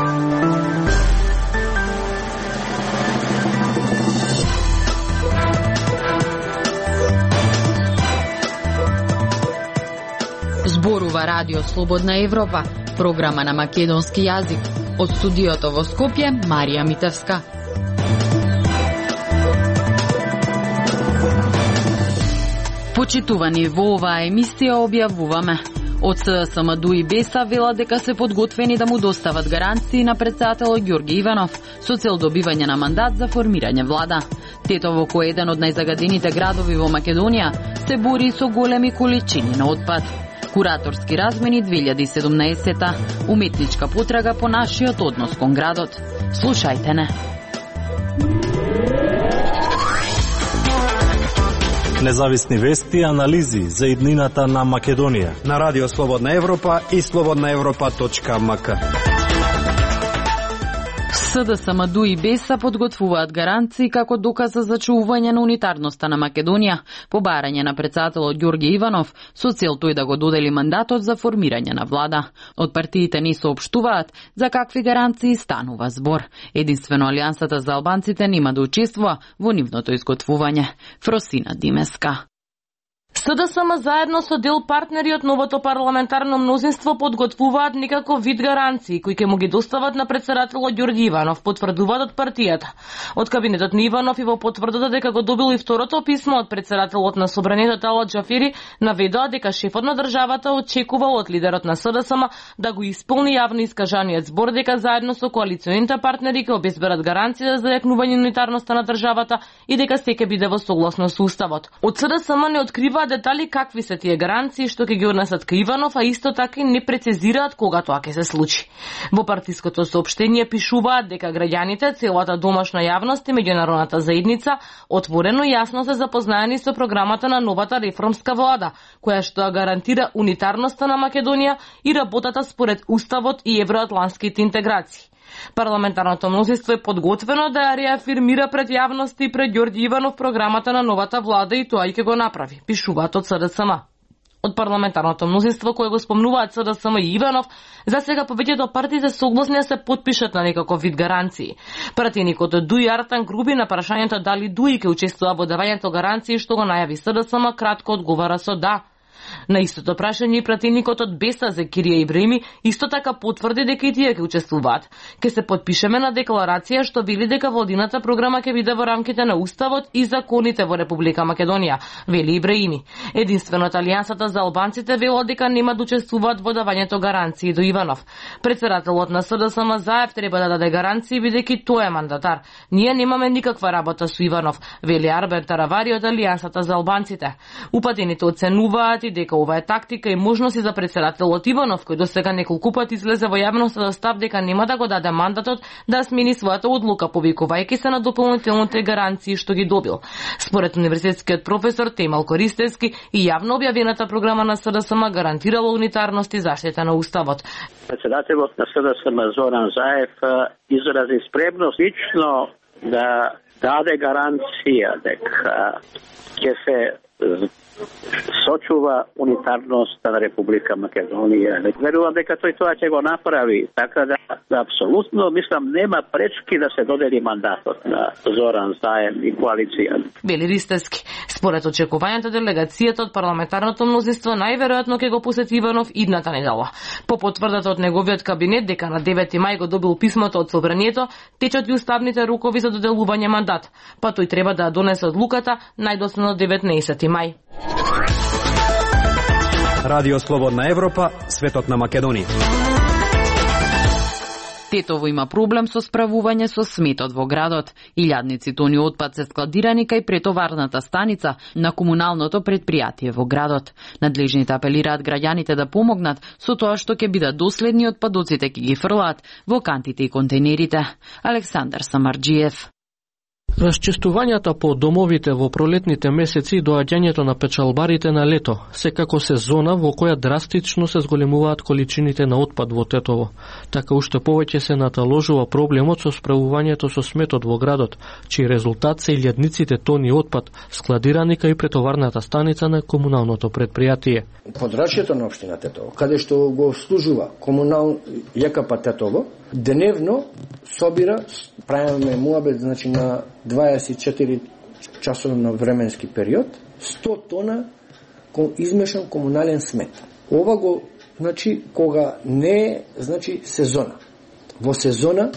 Зборува Радио Слободна Европа, програма на македонски јазик. Од студиото во Скопје, Марија Митевска. Почитувани, во оваа емисија објавуваме: од СДСМ и Беса велат дека се подготвени да му достават гаранции на претседателот Ѓорги Иванов со цел добивање на мандат за формирање влада. Тетово, кој е еден од најзагадените градови во Македонија, се бори со големи количини на отпад. Кураторски размени 2017, уметничка потрага по нашиот однос кон градот. Слушајте не. Независни вести и анализи за иднината на Македонија на Радио Слободна Европа и slobodnaevropa.mk. СДСМ и Беса подготвуваат гаранции како доказ за зачувување на унитарноста на Македонија, по барање на претседателот Ѓорги Иванов, со цел тој да го додели мандатот за формирање на влада. Од партиите ни соопштуваат за какви гаранции станува збор. Единствено Алијансата за албанците нема да учествува во нивното изготвување. Фросина Димеска. СДСМ заедно со дел партнери од новото парламентарно мнозинство подготвуваат некаков вид гаранции кои ќе му ги достават на претседателот Ѓорги Иванов, потврдуваат од партијата. Од кабинетот на Иванов и во потврдата дека го добил и второто писмо од претседателот на собранието Талат Џафери, наведоа дека шефот на државата очекувал од лидерот на СДСМ да го исполни јавно искажаниот збор дека заедно со коалиционите партнери ќе обезберат гаранција за зајакнување на унитарноста на државата и дека се ќе биде во согласно со уставот. Од СДСМ не открива детали какви се тие гаранции што ќе ги однесат кај Иванов, а исто така и не прецизираат кога тоа ќе се случи. Во партиското соопштение пишуваат дека граѓаните, целата домашна јавност и меѓународната заедница отворено и јасно се запознаени со програмата на новата реформска влада, која што гарантира унитарноста на Македонија и работата според уставот и евроатлантските интеграции. Парламентарното мнозинство е подготвено да ја реафирмира пред јавност и пред Ѓорги Иванов програмата на новата влада и тоа и ќе го направи, пишуваат од СДСМ. Од парламентарното мнозинство кое го спомнуваат СДСМ и Иванов, за сега повеќето партиите согласни да се потпишат на некаков вид гаранции. Пратеникот Дуј Артан Груби на прашањето дали Дуј ќе учествува во давањето гаранции што го најави СДСМ, кратко одговара со да. На истото прашање и пратеникот од Беса Зекирија Ибраими исто така потврди дека и тие ќе учествуваат. Ке се потпишеме на декларација што вели дека владината програма ќе биде во рамките на уставот и законите во Република Македонија, вели Ибраими. Единствено Алијансата за албанците велат дека нема да учествуваат во давањето гаранции до Иванов. Претседателот на СДСМ Заев треба да даде гаранции бидејќи тој е мандатар. Ние немаме никаква работа со Иванов, вели Арбен Таравари од Алијансата за албанците. Упатените оценуваат и дека ова е тактика и можности за претседателот Иванов, кој досега неколку пати излезе во јавноста да став дека нема да го даде мандатот да смени својата одлука, повикувајќи се на дополнителните гаранции што ги добил. Според универзитетскиот професор Темал Користевски, и јавно објавената програма на СДСМ гарантирала унитарност и заштита на уставот. Председателот на СДСМ Зоран Заев изрази спремност лично да даде гаранција дека ќе се сочува унитарноста на Република Македонија. Верувам дека тој тоа ќе го направи, така да апсолутно мислам нема пречки да се додели мандатот на Зоран Заев и коалицијата. Вели Ристевски. Според очекувањето делегацијата од парламентарното мнозинство најверојатно ќе го посети Иванов идната недела. По потврдата од неговиот кабинет дека на 9 мај го добил писмото од собранието, течат и уставните рукови за доделување мандат, па тој треба да донесе одлуката најдоцна до 19 мај. Радио Слободна Европа, светот на Македонија. Тетово има проблем со справување со сметот во градот. Илјадници тони отпад се складирани кај претоварната станица на комуналното предпријатие во градот. Надлежните апелираат граѓаните да помогнат со тоа што ќе бидат доследни, отпадоците ќе ги фрлаат во кантите и контейнерите. Александар Самарџиев. Расчистувањата по домовите во пролетните месеци и доаѓањето на печалбарите на лето, секако сезона во која драстично се зголемуваат количините на отпад во Тетово. Така уште повеќе се наталожува проблемот со справувањето со сметот во градот, чиј резултат се илјадниците тони отпад складирани кај претоварната станица на комуналното предпријатие. Подрачјето на општина Тетово, каде што го обслужува комунал љекапа Тетово, деневно собира, правиме муабет, значи на 24 часовно временски период, 100 тона измешан комунален смет. Ова го, значи, кога не е, значи, сезона. Во сезона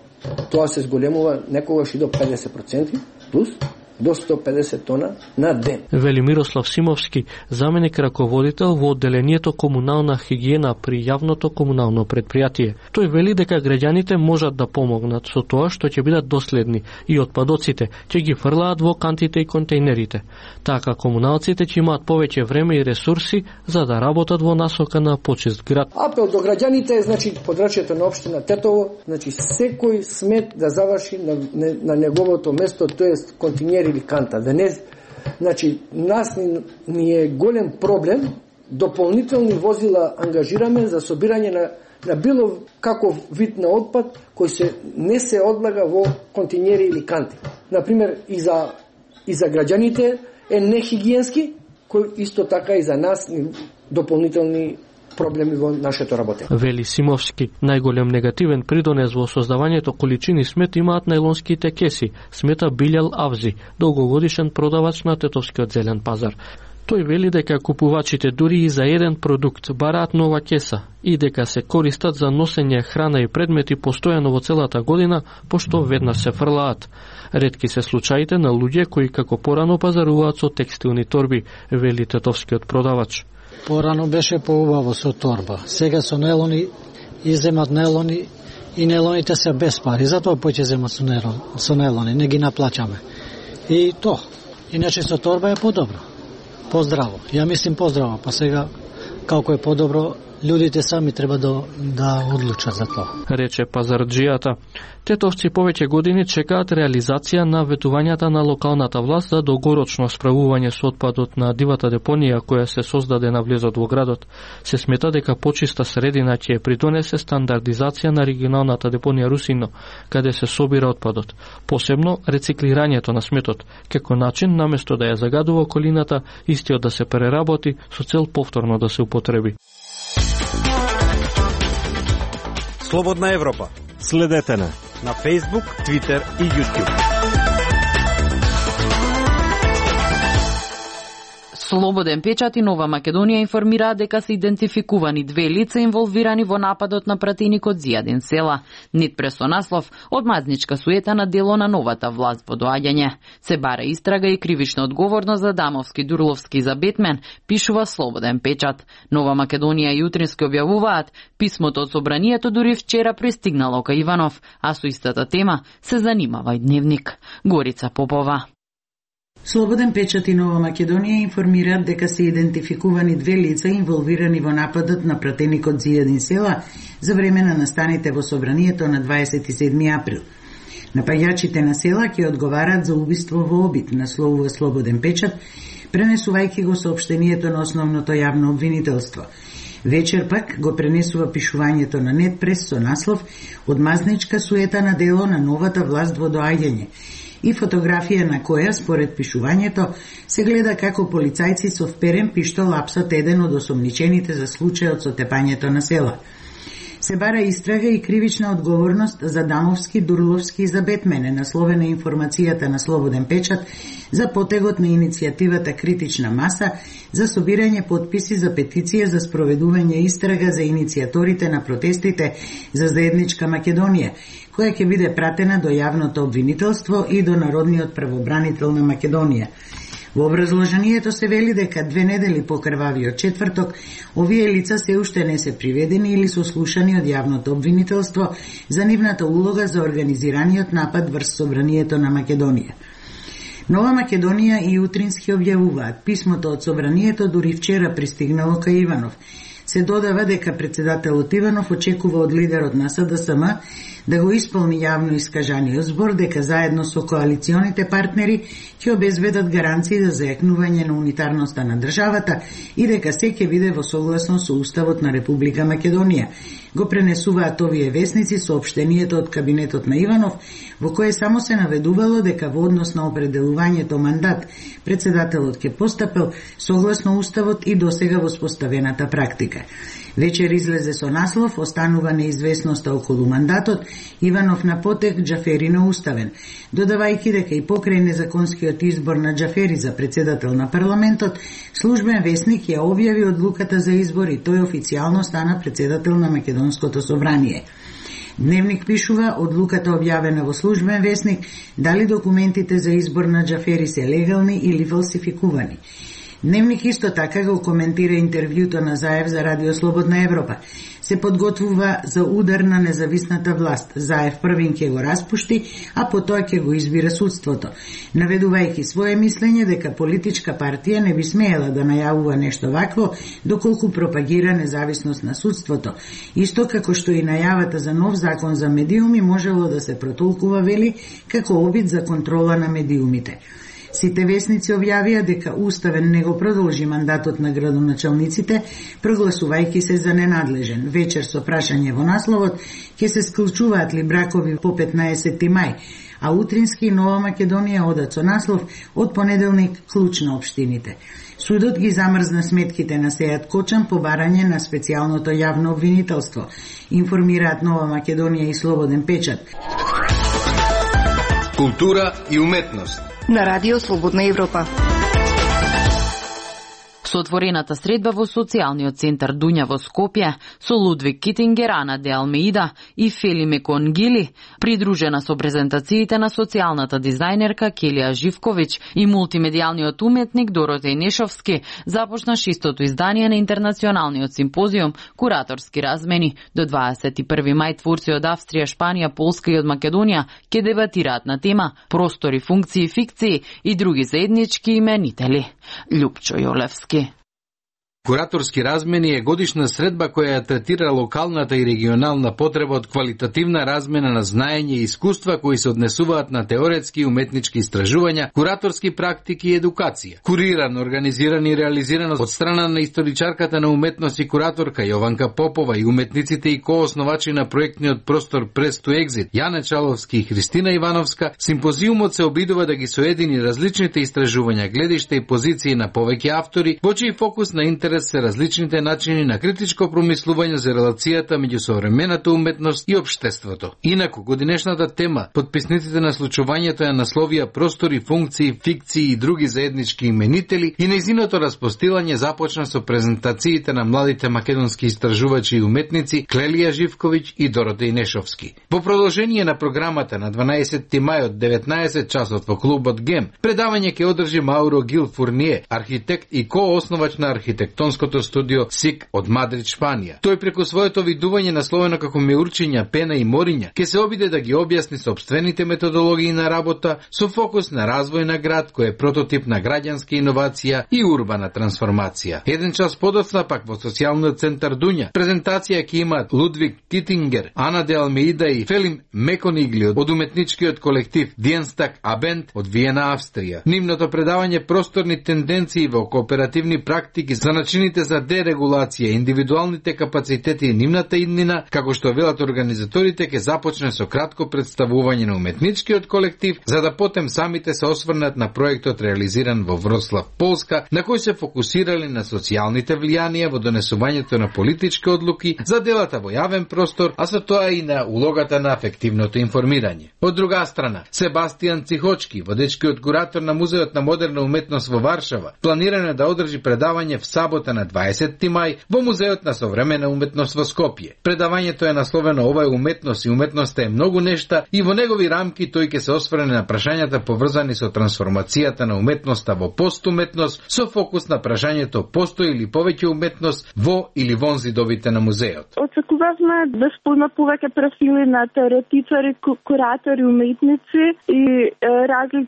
тоа се зголемува некогаш и до 50% плюс до 150 тона на ден. Вели Мирослав Симовски, заменик раководител во одделението комунална хигиена при јавното комунално предпријатие. Тој вели дека граѓаните можат да помогнат со тоа што ќе бидат доследни и отпадоците ќе ги фрлаат во кантите и контейнерите. Така комуналците ќе имаат повеќе време и ресурси за да работат во насока на почист град. Апел до граѓаните е, значи, подрачјето на општина Тетово, значи секој смет да заврши на неговото место, тоест контейнер или канта. Да не, значи, нас ни е голем проблем, дополнителни возила ангажираме за собирање на било каков вид на отпад кој не се одлага во контейнери или канти. Например, и за граѓаните е нехигиенски, кој исто така и за нас дополнителни проблеми во нашето работење. Вели Симовски, најголем негативен придонес во создавањето количини смет имаат најлонските кеси, смета Билјал Авзи, долгогодишен продавач на тетовскиот зелен пазар. Тој вели дека купувачите дури и за еден продукт бараат нова кеса и дека се користат за носење храна и предмети постојано во целата година, пошто веднаш се фрлаат. Ретки се случаите на луѓе кои како порано пазаруваат со текстилни торби, вели тетовскиот продавач. Порано беше поубаво со торба. Сега со нелони иземат нелони и нелоните се без пари. Затоа поќе земат со нелони, не ги наплачаме. И то. Иначе со торба е подобро. Поздраво. Ја мислим поздраво, па сега како е подобро, луѓите сами треба да одлучат за тоа. Рече пазарџијата. Тетовци повеќе години чекаат реализација на ветувањата на локалната власт за долгорочно справување со отпадот на дивата депонија која се создаде на влезот во градот. Се смета дека почиста средина ќе придонесе стандардизација на регионалната депонија Русино, каде се собира отпадот. Посебно рециклирањето на сметот, како начин наместо да ја загадува околината, истиот да се преработи со цел повторно да се употреби. Слободна Европа. Следете на Facebook, Twitter и YouTube. Слободен печат и Нова Македонија информираат дека се идентификувани 2 лица инволвирани во нападот на пратеникот Зијадин Села. Нитпрес со наслов "Одмазничка суета на дело на новата власт во доаѓање". Се бара истрага и кривична одговорност за Дамовски, Дурловски и за Бетмен, пишува Слободен печат. Нова Македонија и Утрински објавуваат писмото од собранието дури вчера пристигнало кај Иванов, а со истата тема се занимава и Дневник. Горица Попова. Слободен печат и Нова Македонија информираат дека се идентификувани 2 лица инволвирани во нападот на пратеникот Зијадин Села за време на настаните во собранието на 27 април. Напаѓачите на Села ќе одговараат за убиство во обид, насловува Слободен печат, пренесувајќи го соопштението на основното јавно обвинителство. Вечер пак го пренесува пишувањето на Нетпрес со наслов "Одмазничка суета на дело на новата власт во доаѓање" и фотографија на која, според пишувањето, се гледа како полицајци со вперен пиштол апсат еден од осомничените за случајот со тепањето на Села. Се бара истрага и кривична одговорност за Дамовски, Дурловски и за Бетмене, насловена информацијата на Слободен печат за потегот на иницијативата Критична маса за собирање потписи за петиција за спроведување истрага за иницијаторите на протестите за заедничка Македонија, која ќе биде пратена до јавното обвинителство и до Народниот правобранител на Македонија. Во образложението се вели дека 2 недели по крвавиот четврток, овие лица се уште не се приведени или сослушани од јавното обвинителство за нивната улога за организираниот напад врз собранието на Македонија. Нова Македонија и Утрински објавуваат писмото од собранието дури вчера пристигнало кај Иванов. Се додава дека председателот Иванов очекува од лидерот на СДСМ да го исполни јавно искажаниот збор дека заедно со коалиционите партнери ќе обезбедат гаранции за зајакнување на унитарноста на државата и дека се ќе биде во согласно со Уставот на Република Македонија. Го пренесуваат овие весници соопштението од кабинетот на Иванов, во кое само се наведувало дека во однос на определувањето мандат председателот ќе постапил согласно Уставот и досега воспоставената практика. Вечер излезе со наслов "Останува неизвестноста околу мандатот, Иванов на потек, Џафери на уставен", додавајќи дека и покрај незаконскиот избор на Џафери за председател на парламентот, службен весник ја објави одлуката за избор и тој официјално стана председател на Македонското собрание. Дневник пишува, одлуката објавена во службен весник, дали документите за избор на Џафери се легални или фалсификувани. Дневник исто така го коментира интервјуто на Заев за Радио Слободна Европа. Се подготвува за удар на независната власт. Заев првин ќе го распушти, а потоа ќе го избира судството, наведувајќи свое мислење дека политичка партија не би смеела да најавува нешто вакво, доколку пропагира независност на судството. Исто како што и најавата за нов закон за медиуми можело да се протолкува, вели, како обид за контрола на медиумите. Сите весници објавија дека Уставен не го продолжи мандатот на градоначалниците, прогласувајќи се за ненадлежен. Вечер со прашање во насловот ќе се склучуваат ли бракови по 15 мај, а утрински Нова Македонија одат со наслов "Од понеделник клуч на општините". Судот ги замрзна сметките на Сејат Кочан по барање на специјалното јавно обвинителство, информираат Нова Македонија и Слободен печат. Култура и уметност на Радио Слободна Европа. Со отворената средба во социјалниот центар Дуња во Скопје, со Лудвиг Китингер, Ана де Алмеида и Фелиме Конгили, придружена со презентациите на социјалната дизајнерка Келија Живковиќ и мултимедијалниот уметник Доротеј Нешовски, започна 6-тото издание на интернационалниот симпозиум "Кураторски размени". До 21 мај творци од Австрија, Шпанија, Полска и од Македонија ќе дебатираат на тема "Простори, функции, фикции и други заеднички именители". Љупчо Јолевски. Кураторски размени е годишна средба која ја третира локалната и регионална потреба од квалитативна размена на знаење и искуства кои се однесуваат на теоретски и уметнички истражувања, кураторски практики и едукација. Куриран, организиран и реализиран од страна на историчарката на уметност и кураторка Јованка Попова и уметниците и коосновачи на проектниот простор Press to Exit Јане Чаловски и Христина Ивановска, симпозиумот се обидува да ги соедини различните истражувања, гледишта и позиции на повеќе автори, во чиј фокус на интерес се различните начини на критичко промислување за релацијата меѓу современата уметност и општеството. Инаку, годинешната тема, подписниците на случувањето ја насловија "Простори, функции, фикции и други заеднички именители" и нејзиното распостилање започна со презентациите на младите македонски истражувачи и уметници Келија Живковиќ и Доротеј Нешовски. По продолжение на програмата на 12 мај од 19 часот во клубот ГЕМ, предавање ќе одржи Мауро Гил Фурние, архитект и коосновач на архитектонското студио СИК од Мадрид, Шпанија. Тој преку своето видување насловено како "Меурчиња, пена и мориња" ќе се обиде да ги објасни сопствените методологии на работа со фокус на развој на град кој е прототип на граѓанска иновација и урбана трансформација. Еден час подоцна пак во социјалниот центар Дуња презентација ќе имаат Лудвиг Китингер, Ана де Алмеида и Фелим Меконигли од уметничкиот колектив Диенстак Абенд од Виена, Австрија. Нивното предавање "Просторни тенденции во кооперативни практики за начините за дерегулација, индивидуалните капацитети и нивната иднина", како што велат организаторите, ќе започне со кратко представување на уметничкиот колектив, за да потем самите се осврнат на проектот реализиран во Вроцлав, Полска, на кој се фокусирали на социјалните влијанија во донесувањето на политички одлуки за делата во јавен простор, а со тоа и на улогата на афективното информирање. Од друга страна, Себастијан Цихочки, водечкиот куратор на Музеот на модерна уметност во Варшава, планирано да одржи предавање в сабота на 20 мај во Музеот на современа уметност во Скопје. Предавањето е насловено "Ова е уметност и уметноста е многу нешта" и во негови рамки тој ќе се осврне на прашањата поврзани со трансформацијата на уметноста во постуметност, со фокус на прашањето постои ли повеќе уметност во или вон зидовите на музеот. Очекувавме да спојме повеќе профили на теоретичари, куратори, уметници и различни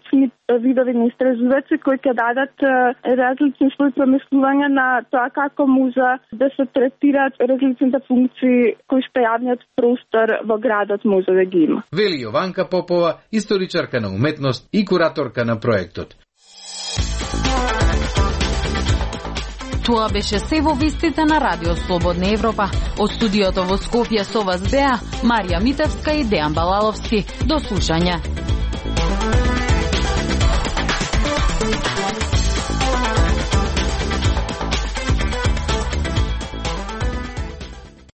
видови на истражувачи кои ќе дадат различни свои промислувања на тоа како може да се третираат различните функции кои што јавниот простор во градот може да ги има. Вели Јованка Попова, историчарка на уметност и кураторка на проектот. Тоа беше се во вестите на Радио Слободна Европа. Од студиото во Скопје со вас беа Марија Митевска и Дејан Балаловски. До слушање.